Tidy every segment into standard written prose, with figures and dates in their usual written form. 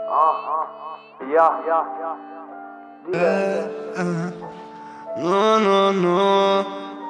No, no, no.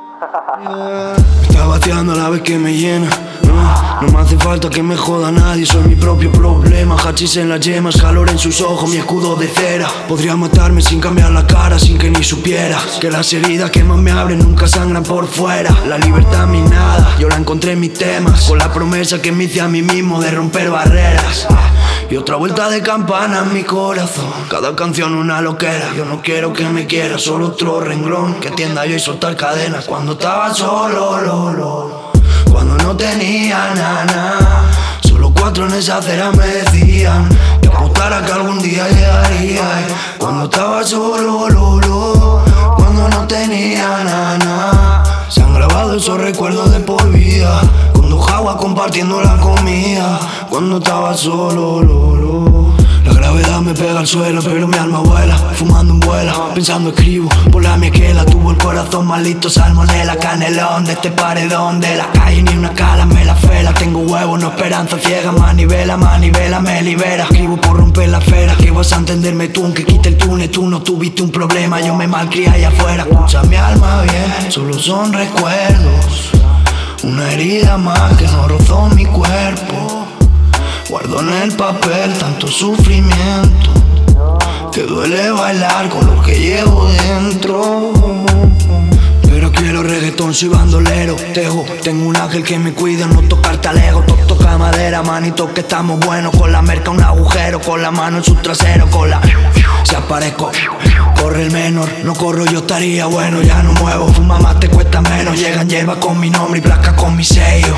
Me está vaciando a la vez que me llena. No me hace falta que me joda nadie, soy mi propio problema. Hachís en las yemas, calor en sus ojos, mi escudo de cera. Podría matarme sin cambiar la cara, sin que ni supiera que las heridas que más me abren nunca sangran por fuera. La libertad minada, yo la encontré en mis temas, con la promesa que me hice a mí mismo de romper barreras. Y otra vuelta de campana en mi corazón, cada canción una loquera. Yo no quiero que me quiera, solo otro renglón que tienda yo y soltar cadenas. Cuando estaba solo, cuando no tenía nada, solo 4 en esa acera me decían que apostara que algún día llegaría. Cuando estaba solo, cuando no tenía nada, se han grabado esos recuerdos de por vida. Con 2 aguas compartiendo la comida. Cuando estaba solo, la gravedad me pega al suelo, pero mi alma vuela. Fumando en vuela, pensando escribo por la miquela. Tuvo el corazón maldito, salmonela, canelón de este paredón. De la calle ni una cala me la fela. Tengo huevos, no esperanza ciega. Manivela, me libera. Escribo por romper la esfera. Que vas a entenderme tú, aunque quite el túnel. Tú no tuviste un problema, yo me malcrié allá afuera. Escucha mi alma bien, solo son recuerdos. Una herida más que no rozó mi cuerpo. Guardo en el papel tanto sufrimiento que duele bailar con lo que llevo dentro. Pero quiero reggaetón, soy bandolero. Tengo un ángel que me cuida, no tocar talego. Toca madera, manito, que estamos buenos. Con la merca un agujero, con la mano en su trasero. Con la... Si aparezco, corre el menor. No corro, yo estaría bueno, ya no muevo. Fuma más, te cuesta menos. Llegan hierba con mi nombre y placa con mi sello.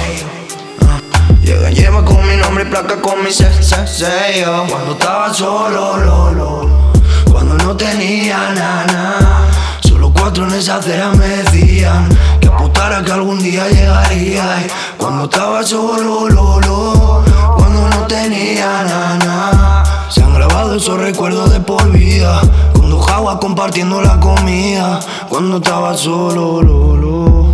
Llegan hierba con mi nombre y placa con mi sello. Cuando estaba solo, cuando no tenía nada, solo 4 en esa acera me decían que apostara que algún día llegaría. Cuando estaba solo, cuando no tenía nada, se han grabado esos recuerdos de por vida. Con 2 aguas compartiendo la comida. Cuando estaba solo,